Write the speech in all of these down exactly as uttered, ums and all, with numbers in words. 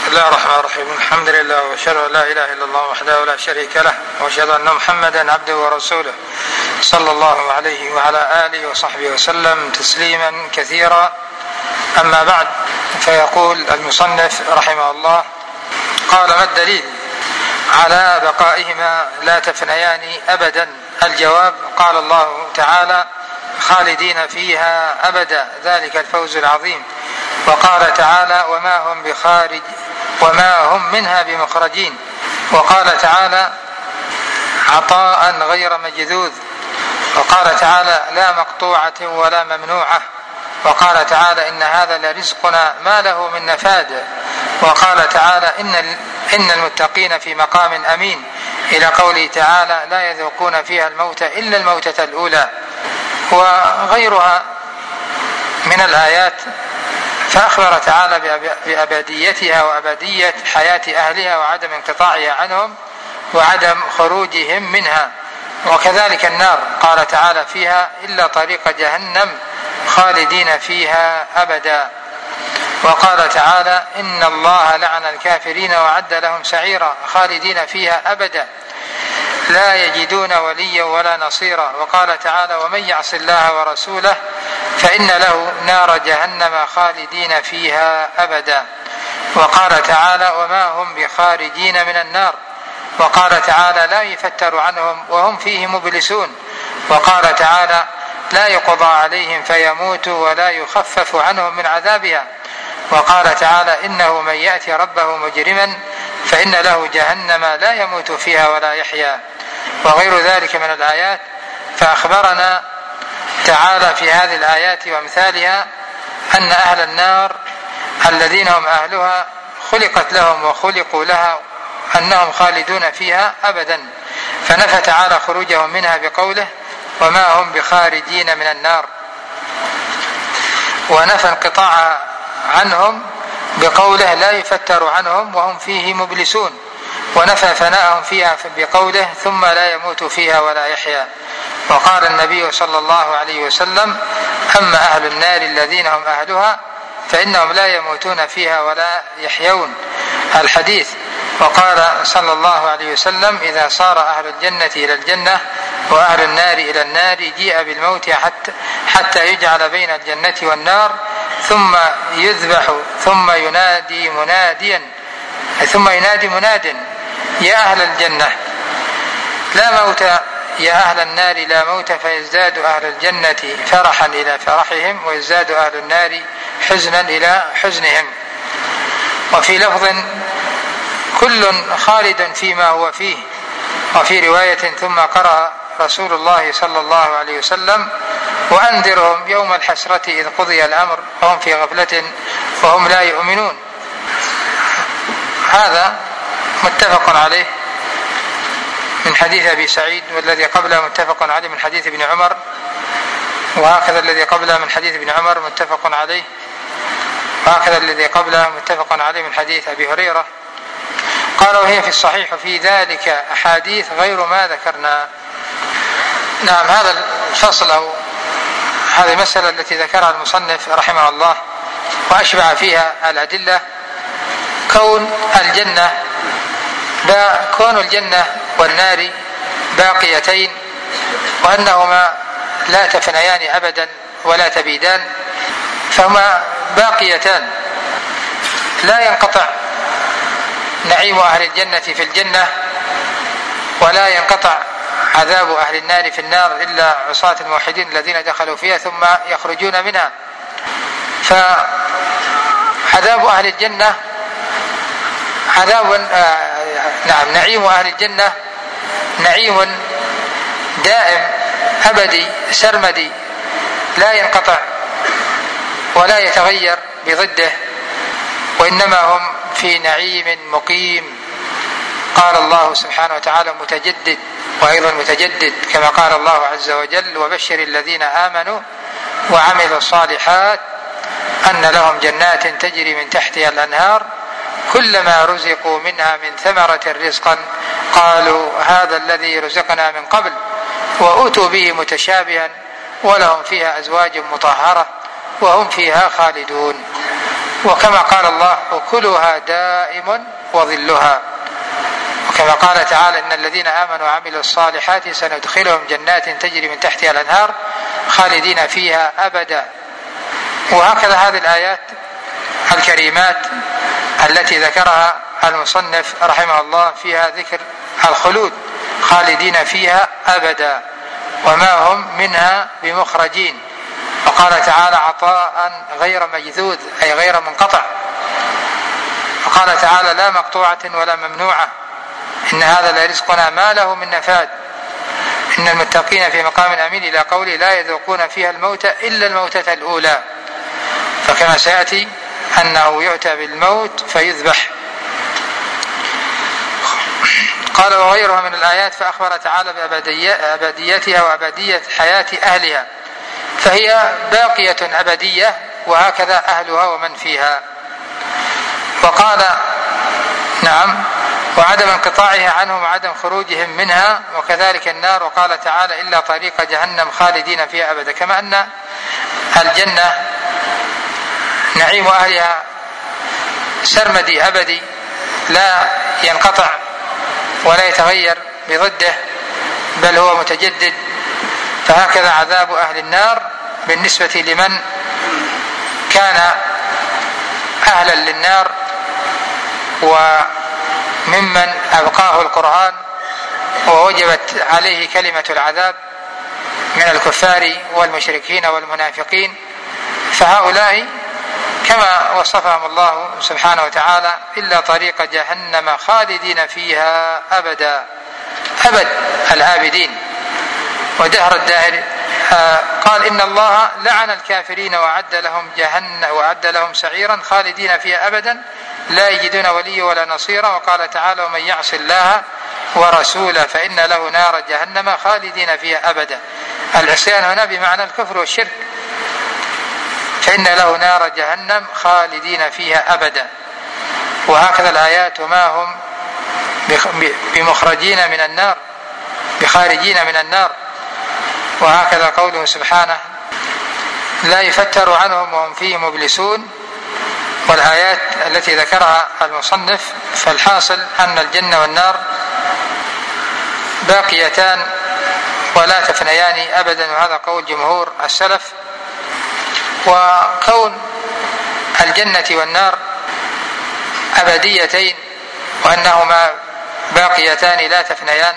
الله الرحمن الرحيم. الحمد لله واشهد ان لا اله الا الله وحده لا شريك له واشهد ان محمدا عبده ورسوله صلى الله عليه وعلى اله وصحبه وسلم تسليما كثيرا. اما بعد، فيقول المصنف رحمه الله: قال: ما الدليل على بقائهما لا تفنيان ابدا؟ الجواب: قال الله تعالى: خالدين فيها ابدا، ذلك الفوز العظيم. وقال تعالى: وما هم بخارج وما هم منها بمخرجين. وقال تعالى: عطاء غير مجذوذ. وقال تعالى: لا مقطوعة ولا ممنوعة. وقال تعالى: إن هذا لرزقنا ما له من نفاد. وقال تعالى: إن إن المتقين في مقام أمين، إلى قوله تعالى: لا يذوقون فيها الموت إلا الموتة الأولى. وغيرها من الآيات، فأخبر تعالى بأبديتها وأبدية حياة أهلها وعدم انقطاعها عنهم وعدم خروجهم منها. وكذلك النار، قال تعالى فيها: إلا طريق جهنم خالدين فيها أبدا. وقال تعالى: إن الله لعن الكافرين وعد لهم سعيرا خالدين فيها أبدا، لا يجدون وليا ولا نصيرا. وقال تعالى: ومن يعص الله ورسوله فإن له نار جهنم خالدين فيها أبدا. وقال تعالى: وما هم بخارجين من النار. وقال تعالى: لا يفتر عنهم وهم فيه مبلسون. وقال تعالى: لا يقضى عليهم فيموتوا ولا يخفف عنهم من عذابها. وقال تعالى: إنه من يأتي ربه مجرما فإن له جهنم لا يموت فيها ولا يحيا. وغير ذلك من الآيات. فأخبرنا تعالى في هذه الآيات وأمثالها أن أهل النار الذين هم أهلها خلقت لهم وخلقوا لها أنهم خالدون فيها أبدا، فنفى تعالى خروجهم منها بقوله: وما هم بخارجين من النار، ونفى انقطاع عنهم بقوله: لا يفتر عنهم وهم فيه مبلسون. ونفى فناءهم فيها بقوله: ثم لا يموت فيها ولا يحيا. وقال النبي صلى الله عليه وسلم: أما أهل النار الذين هم أهلها فإنهم لا يموتون فيها ولا يحيون. الحديث. وقال صلى الله عليه وسلم: إذا صار أهل الجنة إلى الجنة وأهل النار إلى النار جيء بالموت حتى, حتى يجعل بين الجنة والنار، ثم يذبح ثم ينادي مناديا ثم ينادي مناد: يا أهل الجنة لا موت، يا أهل النار لا موت، فيزداد أهل الجنة فرحا إلى فرحهم ويزداد أهل النار حزنا إلى حزنهم. وفي لفظ: كل خالد فيما هو فيه. وفي رواية: ثم قرأ رسول الله صلى الله عليه وسلم: وأنذرهم يوم الحسرة إذ قضي الأمر وهم في غفلة وهم لا يؤمنون. هذا متفق عليه من حديث أبي سعيد، والذي قبله متفق عليه من حديث ابن عمر، وهكذا الذي قبله من حديث ابن عمر متفق عليه، وهكذا الذي قبله متفق عليه من حديث أبي هريرة. قال: وهي في الصحيح في ذلك أحاديث غير ما ذكرنا. نعم، هذا الفصل أو هذه المسألة التي ذكرها المصنف رحمه الله وأشبع فيها الأدلة، كون الجنة كون الجنة والنار باقيتين، وأنهما لا تفنيان أبدا ولا تبيدان، فهما باقيتان لا ينقطع نعيم أهل الجنة في الجنة ولا ينقطع عذاب أهل النار في النار إلا عصاة الموحدين الذين دخلوا فيها ثم يخرجون منها. فعذاب أهل الجنة عذاب آه نعم نعيم أهل الجنة نعيم دائم أبدي سرمدي لا ينقطع ولا يتغير بضده، وإنما هم في نعيم مقيم. قال الله سبحانه وتعالى: متجدد، وأيضا متجدد كما قال الله عز وجل: وبشر الذين آمنوا وعملوا الصالحات أن لهم جنات تجري من تحتها الأنهار كلما رزقوا منها من ثمرة رزقا قالوا هذا الذي رزقنا من قبل وأتوا به متشابها ولهم فيها أزواج مطهرة وهم فيها خالدون. وكما قال الله أكلها دائم وظلها، وكما قال تعالى إن الذين آمنوا وعملوا الصالحات سندخلهم جنات تجري من تحتها الأنهار خالدين فيها أبدا. وهكذا هذه الآيات الكريمات التي ذكرها المصنف رحمه الله فيها ذكر الخلود خالدين فيها أبدا وما هم منها بمخرجين. وقال تعالى عطاء غير مجذوذ أي غير منقطع. وقال تعالى لا مقطوعة ولا ممنوعة إن هذا لرزقنا ما له من نفاد إن المتقين في مقام أمين إلى قوله لا يذوقون فيها الموت إلا الموتة الأولى. فكما سيأتي أنه يؤتى بالموت فيذبح. قال وغيرها من الآيات فأخبر تعالى بأبديتها وأبدية حياة أهلها فهي باقية أبدية وهكذا أهلها ومن فيها. وقال نعم وعدم انقطاعها عنهم وعدم خروجهم منها وكذلك النار. وقال تعالى إلا طريق جهنم خالدين فيها أبدا. كما أن الجنة نعيم أهلها سرمدي أبدي لا ينقطع ولا يتغير بضده بل هو متجدد، فهكذا عذاب أهل النار بالنسبة لمن كان أهلا للنار وممن أبقاه القرآن ووجبت عليه كلمة العذاب من الكفار والمشركين والمنافقين. فهؤلاء كما وصفهم الله سبحانه وتعالى إلا طريق جهنم خالدين فيها أبدا أبد الآبدين ودهر الداهر. قال إن الله لعن الكافرين وأعد لهم جهنم وأعد لهم سعيرا خالدين فيها أبدا لا يجدون وليا ولا نصيرا. وقال تعالى ومن يعص الله ورسوله فإن له نار جهنم خالدين فيها أبدا. العصيان هنا بمعنى الكفر والشرك فإن له نار جهنم خالدين فيها أبدا. وهكذا الآيات وما هم بمخرجين من النار بخارجين من النار. وهكذا قوله سبحانه لا يفتر عنهم وهم فيه مبلسون. والآيات التي ذكرها المصنف فالحاصل أن الجنة والنار باقيتان ولا تفنيان أبدا وهذا قول جمهور السلف. وكون الجنة والنار أبديتين وأنهما باقيتان لا تفنيان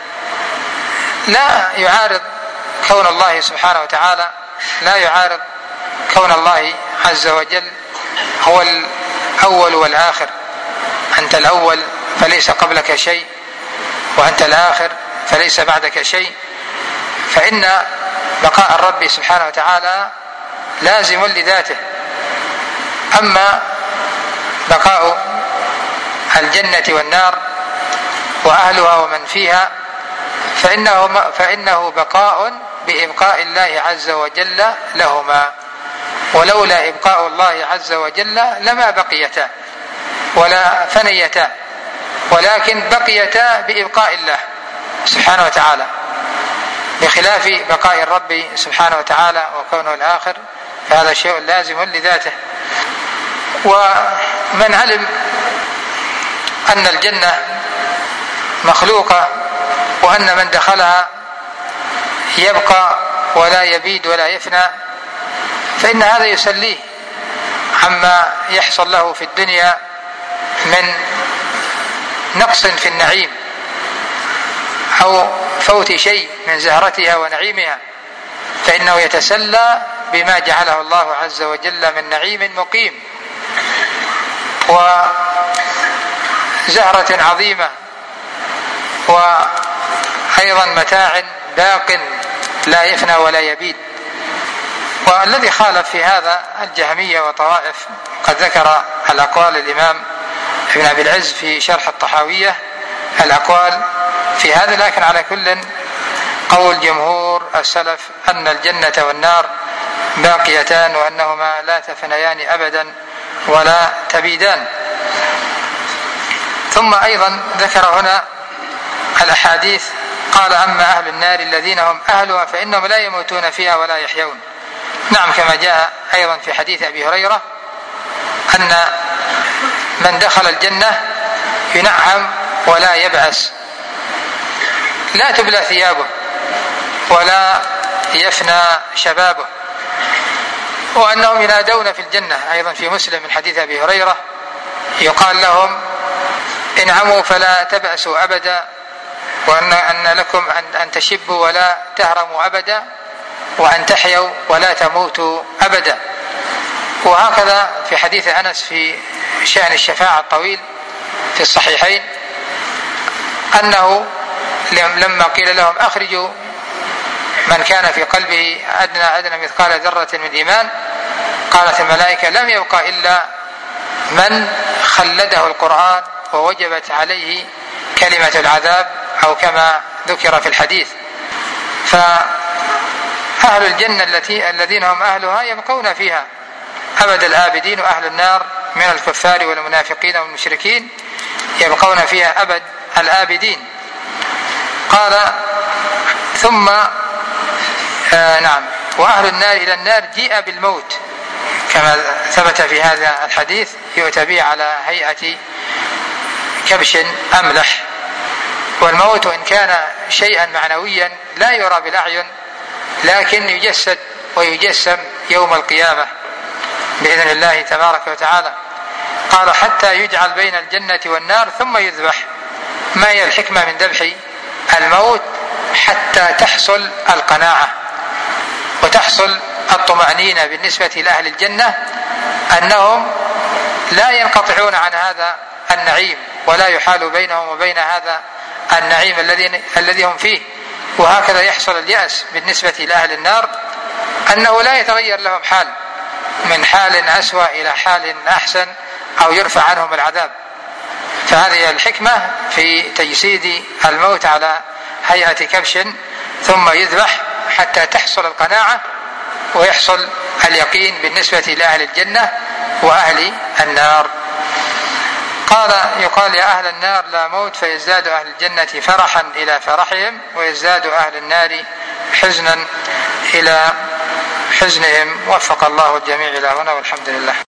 لا يعارض كون الله سبحانه وتعالى لا يعارض كون الله عز وجل هو الأول والآخر. أنت الأول فليس قبلك شيء وأنت الآخر فليس بعدك شيء. فإن بقاء الرب سبحانه وتعالى لازم لذاته. أما بقاء الجنة والنار وأهلها ومن فيها فإنه, فإنه بقاء بإبقاء الله عز وجل لهما ولولا إبقاء الله عز وجل لما بقيتا ولا فنيتا ولكن بقيتا بإبقاء الله سبحانه وتعالى بخلاف بقاء الرب سبحانه وتعالى وكونه الآخر فهذا شيء لازم لذاته. ومن علم أن الجنة مخلوقة وأن من دخلها يبقى ولا يبيد ولا يفنى فإن هذا يسليه عما يحصل له في الدنيا من نقص في النعيم أو فوت شيء من زهرتها ونعيمها فإنه يتسلى بما جعله الله عز وجل من نعيم مقيم وزهرة عظيمة وأيضا متاع باق لا يفنى ولا يبيد. والذي خالف في هذا الجهمية وطوائف قد ذكر الأقوال الإمام ابن أبي العز في شرح الطحاوية الأقوال في هذا، لكن على كل قول جمهور السلف أن الجنة والنار باقيتان وأنهما لا تفنيان أبدا ولا تبيدان. ثم أيضا ذكر هنا الأحاديث قال أما أهل النار الذين هم أهلها فإنهم لا يموتون فيها ولا يحيون. نعم كما جاء أيضا في حديث أبي هريرة أن من دخل الجنة ينعم ولا يبعث، لا تبلى ثيابه ولا يفنى شبابه، وأنهم ينادون في الجنة. أيضا في مسلم من حديث أبي هريرة يقال لهم انعموا فلا تبأسوا أبدا، وأن أن لكم أن تشبوا ولا تهرموا أبدا، وأن تحيوا ولا تموتوا أبدا. وهكذا في حديث أنس في شأن الشفاعة الطويل في الصحيحين أنه لما قيل لهم أخرجوا من كان في قلبه أدنى أدنى مثقال ذرة من إيمان، قالت الملائكة لم يبقى إلا من خلده القرآن ووجبت عليه كلمة العذاب، أو كما ذكر في الحديث. فأهل الجنة التي الذين هم أهلها يبقون فيها أبد الآبدين، وأهل النار من الكفار والمنافقين والمشركين يبقون فيها أبد الآبدين. قال ثم آه نعم وأهل النار إلى النار جيء بالموت كما ثبت في هذا الحديث، يؤتى به على هيئة كبش أملح. والموت وإن كان شيئا معنويا لا يرى بالأعين، لكن يجسد ويجسم يوم القيامة بإذن الله تبارك وتعالى. قال حتى يجعل بين الجنة والنار ثم يذبح. ما هي الحكمة من ذبح الموت؟ حتى تحصل القناعة وتحصل الطمأنينة بالنسبة لأهل الجنة، أنهم لا ينقطعون عن هذا النعيم ولا يحال بينهم وبين هذا النعيم الذي الذي هم فيه. وهكذا يحصل اليأس بالنسبة لأهل النار، أنه لا يتغير لهم حال من حال أسوأ إلى حال أحسن أو يرفع عنهم العذاب. فهذه الحكمة في تجسيد الموت على هيئة كبش ثم يذبح حتى تحصل القناعة ويحصل اليقين بالنسبة لأهل الجنة وأهل النار. قال يقال يا أهل النار لا موت، فيزداد أهل الجنة فرحا إلى فرحهم، ويزداد أهل النار حزنا إلى حزنهم. وفق الله الجميع إلى هنا، والحمد لله.